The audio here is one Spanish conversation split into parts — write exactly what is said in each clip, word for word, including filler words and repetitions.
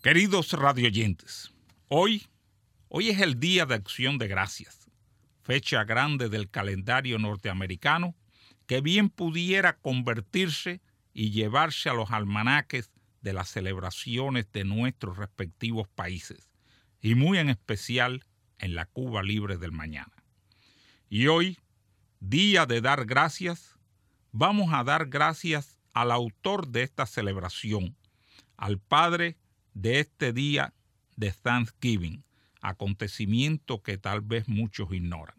Queridos radioyentes, hoy, hoy es el Día de Acción de Gracias, fecha grande del calendario norteamericano que bien pudiera convertirse y llevarse a los almanaques de las celebraciones de nuestros respectivos países, y muy en especial en la Cuba libre del mañana. Y hoy, Día de Dar Gracias, vamos a dar gracias al autor de esta celebración, al padre de este día de Thanksgiving, acontecimiento que tal vez muchos ignoran.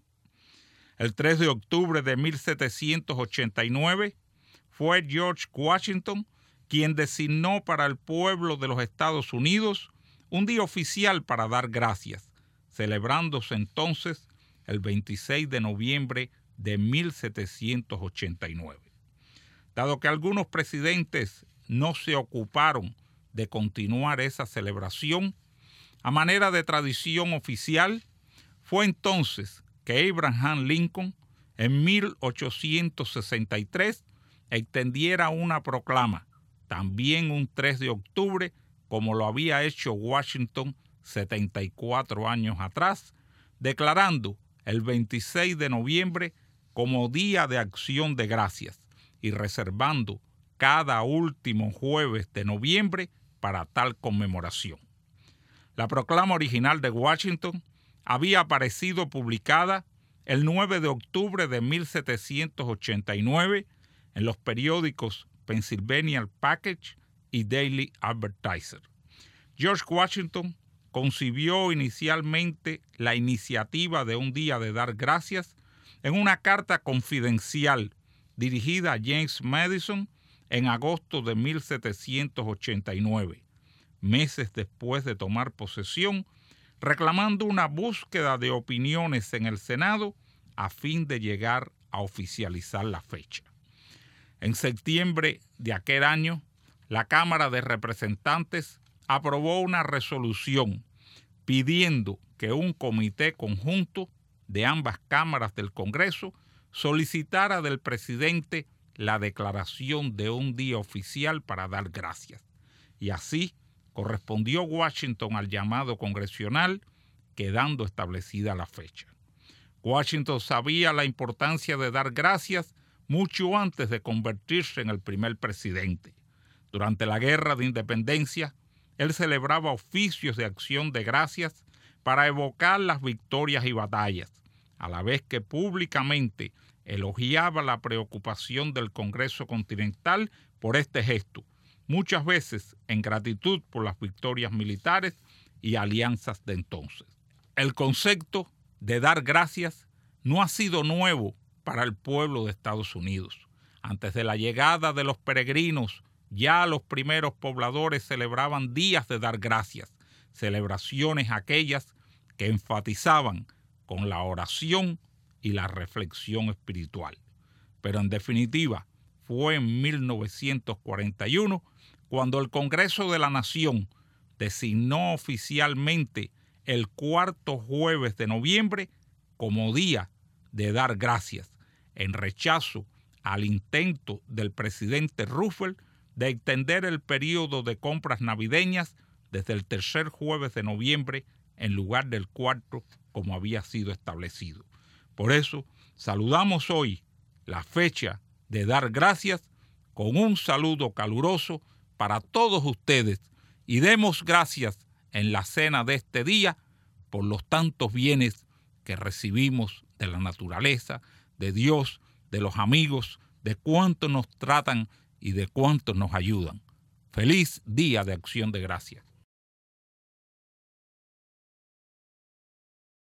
El tres de octubre de mil setecientos ochenta y nueve fue George Washington quien designó para el pueblo de los Estados Unidos un día oficial para dar gracias, celebrándose entonces el veintiséis de noviembre de mil setecientos ochenta y nueve. Dado que algunos presidentes no se ocuparon de continuar esa celebración, a manera de tradición oficial, fue entonces que Abraham Lincoln, en mil ochocientos sesenta y tres, extendiera una proclama, también un tres de octubre, como lo había hecho Washington setenta y cuatro años atrás, declarando el veintiséis de noviembre como Día de Acción de Gracias y reservando cada último jueves de noviembre para tal conmemoración. La proclama original de Washington había aparecido publicada el nueve de octubre de mil setecientos ochenta y nueve en los periódicos Pennsylvania Package y Daily Advertiser. George Washington concibió inicialmente la iniciativa de un día de dar gracias en una carta confidencial dirigida a James Madison en agosto de mil setecientos ochenta y nueve, meses después de tomar posesión, reclamando una búsqueda de opiniones en el Senado a fin de llegar a oficializar la fecha. En septiembre de aquel año, la Cámara de Representantes aprobó una resolución pidiendo que un comité conjunto de ambas cámaras del Congreso solicitara del presidente la declaración de un día oficial para dar gracias. Y así correspondió Washington al llamado congresional, quedando establecida la fecha. Washington sabía la importancia de dar gracias mucho antes de convertirse en el primer presidente. Durante la Guerra de Independencia, él celebraba oficios de acción de gracias para evocar las victorias y batallas, a la vez que públicamente elogiaba la preocupación del Congreso Continental por este gesto, muchas veces en gratitud por las victorias militares y alianzas de entonces. El concepto de dar gracias no ha sido nuevo para el pueblo de Estados Unidos. Antes de la llegada de los peregrinos, ya los primeros pobladores celebraban días de dar gracias, celebraciones aquellas que enfatizaban con la oración y la reflexión espiritual. Pero en definitiva, fue en mil novecientos cuarenta y uno cuando el Congreso de la Nación designó oficialmente el cuarto jueves de noviembre como Día de Dar Gracias, en rechazo al intento del presidente Roosevelt de extender el periodo de compras navideñas desde el tercer jueves de noviembre en lugar del cuarto como había sido establecido. Por eso, saludamos hoy la fecha de dar gracias con un saludo caluroso para todos ustedes y demos gracias en la cena de este día por los tantos bienes que recibimos de la naturaleza, de Dios, de los amigos, de cuánto nos tratan y de cuánto nos ayudan. Feliz Día de Acción de Gracias.